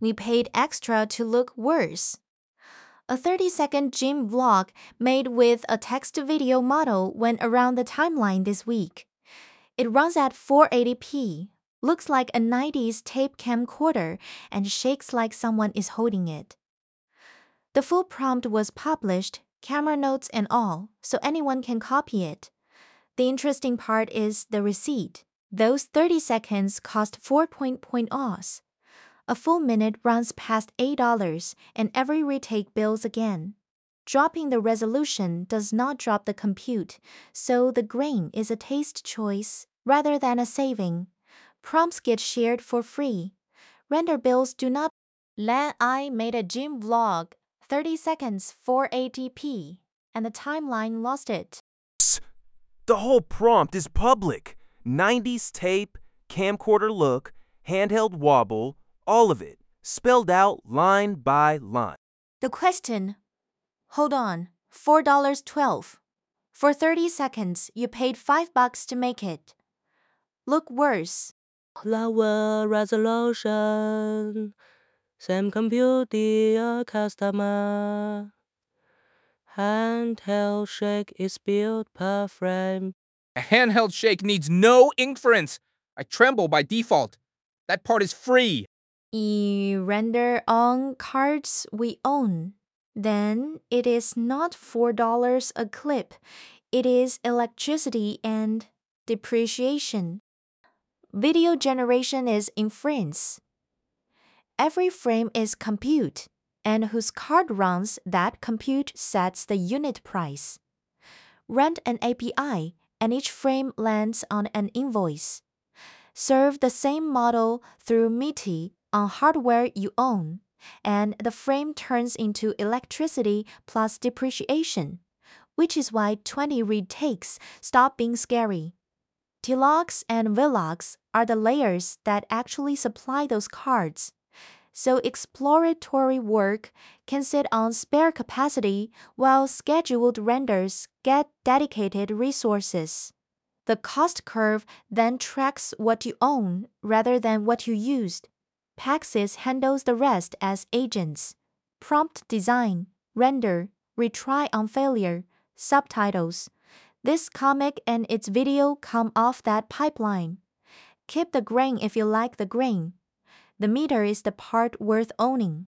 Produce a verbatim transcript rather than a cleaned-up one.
We paid extra to look worse. A thirty second gym vlog made with a text-to-video model went around the timeline this week. It runs at four eighty p, looks like a nineties tape camcorder, and shakes like someone is holding it. The full prompt was published, camera notes and all, so anyone can copy it. The interesting part is the receipt. Those thirty seconds cost four point point Aus. A full minute runs past eight dollars, and every retake bills again. Dropping the resolution does not drop the compute, so the grain is a taste choice rather than a saving. Prompts get shared for free. Render bills do not. Lan I made a gym vlog, thirty seconds four eighty p, and the timeline lost it. The whole prompt is public. nineties tape, camcorder look, handheld wobble, all of it, spelled out line by line. The question. Hold on, four dollars and twelve cents. For thirty seconds, you paid five bucks to make it. Look worse. Lower resolution. Same compute, dear customer. Handheld shake is built per frame. A handheld shake needs no inference. I tremble by default. That part is free. E render on cards we own. Then it is not four dollars a clip. It is electricity and depreciation. Video generation is inference. Every frame is compute, and whose card runs that compute sets the unit price. Rent an A P I, and each frame lands on an invoice. Serve the same model through M I T I on hardware you own, and the frame turns into electricity plus depreciation, which is why twenty retakes stop being scary. T-logs and vlogs are the layers that actually supply those cards, so exploratory work can sit on spare capacity while scheduled renders get dedicated resources. The cost curve then tracks what you own rather than what you used. Paxis handles the rest as agents. Prompt design, render, retry on failure, subtitles. This comic and its video come off that pipeline. Keep the grain if you like the grain. The meter is the part worth owning.